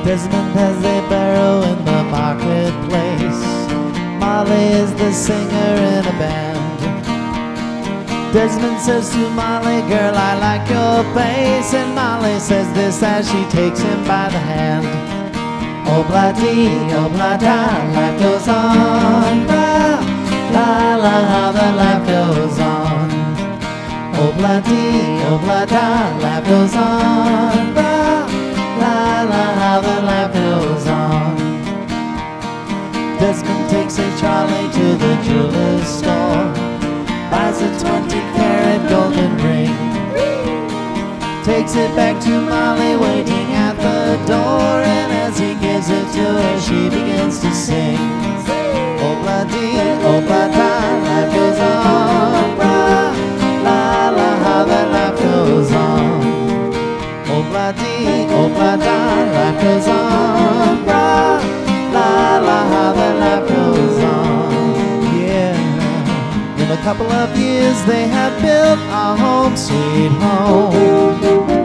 Desmond has a barrow in the marketplace. Molly is the singer in a band. Desmond says to Molly, girl, I like your face. And Molly says this as she takes him by the hand. Obla-dee, obla-da, life goes on. La, la, la, how the life goes on. Obla-dee, obla-da, life goes on. La, la, la, how the life goes on. Desmond takes a trolley to the jeweler's store, buys a 20-carat golden ring, takes it back to Molly waiting at the door, and as he gives it to her she begins to sing. Obla-dee, obla-da, life goes on. La, la, la, how that life goes on. Obla-dee, obla-da, life goes on. La, la, la, how that life goes on. Yeah. In a couple of years they have built a home sweet home.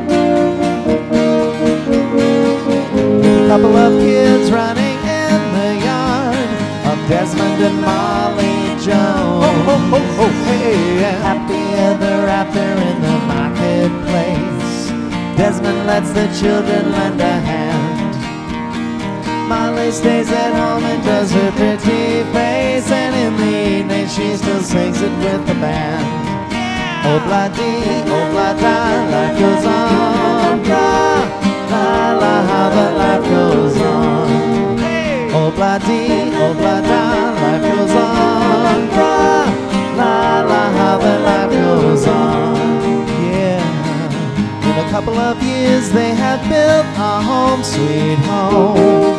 With a couple of kids running in the yard of Desmond and Molly Jones. Oh, oh, oh, oh, hey, yeah. Happy ever after in the marketplace. Desmond lets the children lend a hand. Molly stays at home and does her pretty face, and in the evening she still sings it with the band. Obla-dee, obla-da, life goes on. La, la, la, how the life goes on. Obla-dee, obla-da, life goes on. La, la, la, how the life goes on. Yeah. In a couple of years they have built a home sweet home.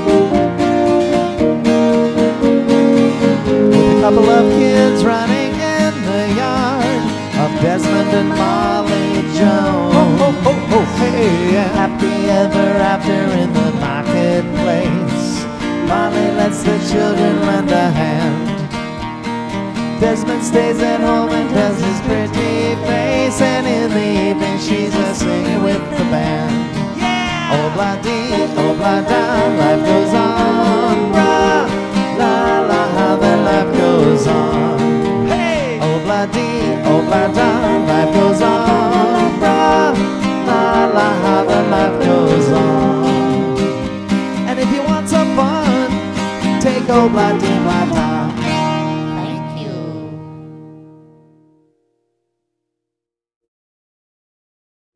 With a couple of kids running in the yard of Desmond and Molly Jones. Oh, oh, oh, oh, hey, yeah. Happy ever after in the marketplace. Molly lets the children lend a hand. Desmond stays at home and does his pretty face, and in the evening she's just singing with the band. Obla-dee, obla-da, life goes on. La, la, la, how the life goes on. Obla-dee, obla-da, life goes on. La, la, la, how the life goes on. And if you want some fun, take Obla-dee